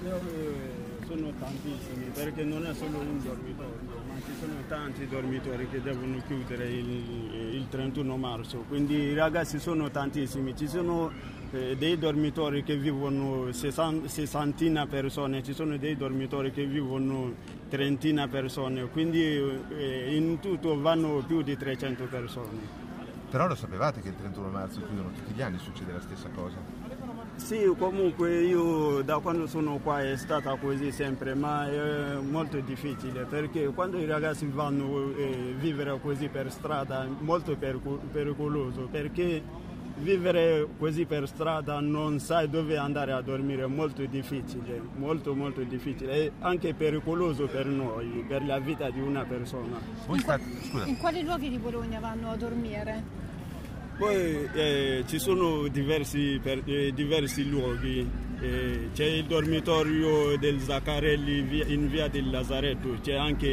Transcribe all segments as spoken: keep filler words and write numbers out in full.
Sono tantissimi, perché non è solo un dormitorio, ma ci sono tanti dormitori che devono chiudere il, il trentuno marzo, quindi i ragazzi sono tantissimi. Ci sono eh, dei dormitori che vivono sessantina persone, ci sono dei dormitori che vivono trentina persone, quindi eh, in tutto vanno più di trecento persone. Però lo sapevate che il trentuno marzo chiudono tutti gli anni, succede la stessa cosa? Sì, comunque io da quando sono qua è stata così sempre, ma è molto difficile perché quando i ragazzi vanno a eh, vivere così per strada è molto pericoloso, perché vivere così per strada non sai dove andare a dormire, è molto difficile, molto molto difficile, è anche pericoloso per noi, per la vita di una persona. In, qua- in quali luoghi di Bologna vanno a dormire? Poi eh, ci sono diversi, per, eh, diversi luoghi, eh, c'è il dormitorio del Zaccarelli via, in via del Lazaretto, c'è anche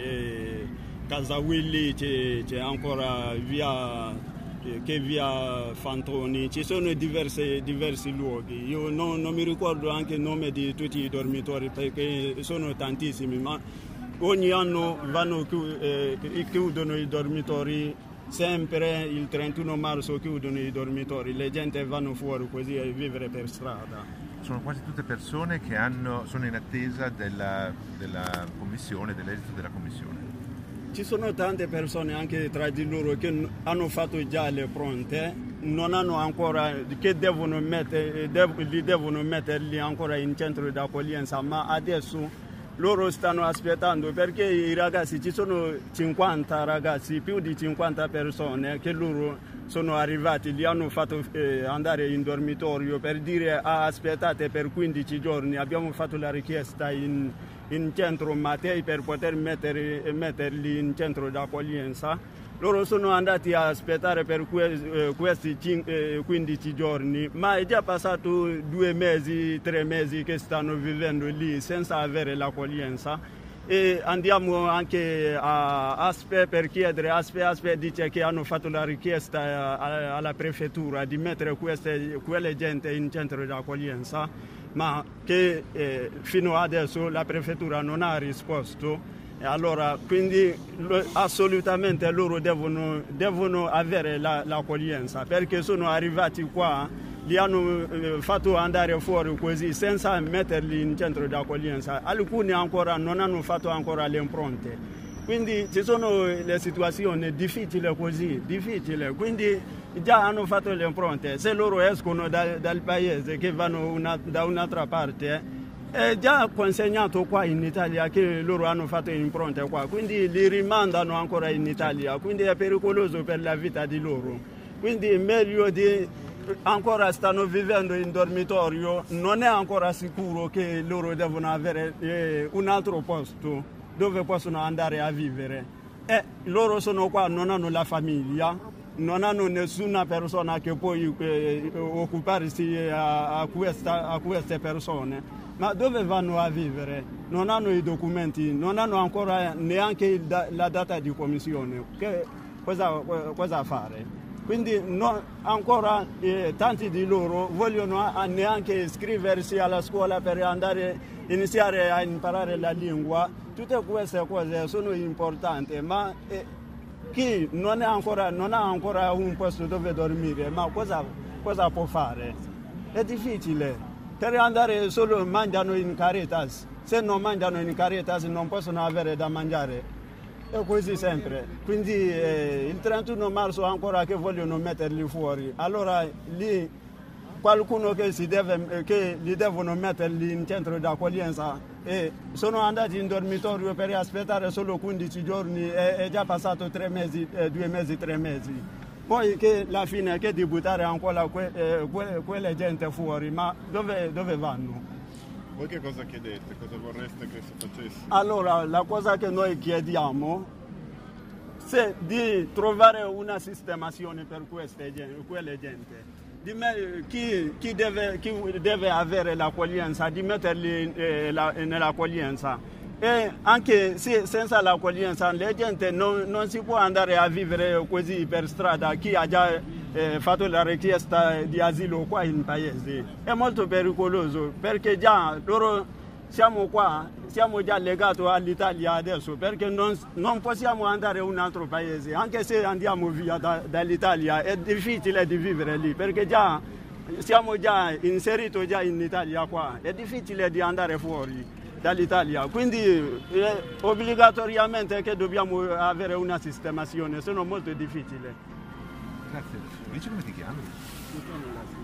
eh, Casa Willy, c'è, c'è ancora via, eh, che via Fantoni, ci sono diversi, diversi luoghi. Io non, non mi ricordo anche il nome di tutti i dormitori perché sono tantissimi, ma ogni anno vanno, eh, chiudono i dormitori. Sempre il trentuno marzo chiudono i dormitori, le gente vanno fuori così a vivere per strada. Sono quasi tutte persone che hanno, sono in attesa della, della commissione, dell'esito della commissione. Ci sono tante persone anche tra di loro che hanno fatto già le pronte, non hanno ancora, che devono mettere, dev, li devono metterli ancora in centro di accoglienza, ma adesso loro stanno aspettando perché i ragazzi, ci sono cinquanta ragazzi, più di cinquanta persone che loro sono arrivati, li hanno fatto eh, andare in dormitorio per dire ah, aspettate per quindici giorni, abbiamo fatto la richiesta in, in centro Mattei per poter mettere, metterli in centro d'accoglienza. Loro sono andati a aspettare per que- eh, questi eh, quindici giorni, ma è già passato due mesi, tre mesi che stanno vivendo lì senza avere l'accoglienza. E andiamo anche a Aspe per chiedere, Aspe, Aspe dice che hanno fatto la richiesta alla prefettura di mettere queste, quelle gente in centro di accoglienza, ma che eh, fino adesso la prefettura non ha risposto. Allora, quindi assolutamente loro devono, devono avere la, l'accoglienza perché sono arrivati qua, li hanno eh, fatto andare fuori così senza metterli in centro di accoglienza. Alcuni ancora non hanno fatto ancora le impronte. Quindi ci sono le situazioni difficili così, difficili. Quindi già hanno fatto le impronte. Se loro escono da, dal paese che vanno una, da un'altra parte, è già consegnato qua in Italia che loro hanno fatto impronte qua, quindi li rimandano ancora in Italia, quindi è pericoloso per la vita di loro. Quindi meglio di ancora stanno vivendo in dormitorio, non è ancora sicuro che loro devono avere eh, un altro posto dove possono andare a vivere. E loro sono qua, non hanno la famiglia, non hanno nessuna persona che può eh, occuparsi a, a, questa, a queste persone. Ma dove vanno a vivere? Non hanno i documenti, non hanno ancora neanche il da, la data di commissione. Che, cosa, cosa fare? Quindi no, ancora eh, tanti di loro vogliono a, neanche iscriversi alla scuola per andare a iniziare a imparare la lingua. Tutte queste cose sono importanti, ma eh, chi non, è ancora, non ha ancora un posto dove dormire, ma cosa, cosa può fare? È difficile. Per andare solo mangiano in Caritas, se non mangiano in Caritas non possono avere da mangiare, è così sempre. Quindi eh, il trentuno marzo ancora che vogliono metterli fuori, allora lì qualcuno che, si deve, che li devono metterli in centro di accoglienza e sono andati in dormitorio per aspettare solo quindici giorni e è già passato tre mesi, eh, due mesi, tre mesi. Poi che alla fine che di buttare ancora que, eh, que, quelle gente fuori, ma dove, dove vanno? Voi che cosa chiedete? Cosa vorreste che si facesse? Allora, la cosa che noi chiediamo è di trovare una sistemazione per queste, quelle gente. Di me, chi, chi, deve, chi deve avere l'accoglienza, di metterli eh, la, nell'accoglienza. E anche se senza l'accoglienza la gente non, non si può andare a vivere così per strada. Chi ha già eh, fatto la richiesta di asilo qua in paese è molto pericoloso perché già loro siamo qua, siamo già legati all'Italia adesso perché non, non possiamo andare in un altro paese, anche se andiamo via da, dall'Italia è difficile di vivere lì perché già siamo già inseriti già in Italia qua, è difficile di andare fuori dall'Italia, quindi eh, obbligatoriamente che dobbiamo avere una sistemazione, sono molto difficile. Grazie. Dici come ti chiami?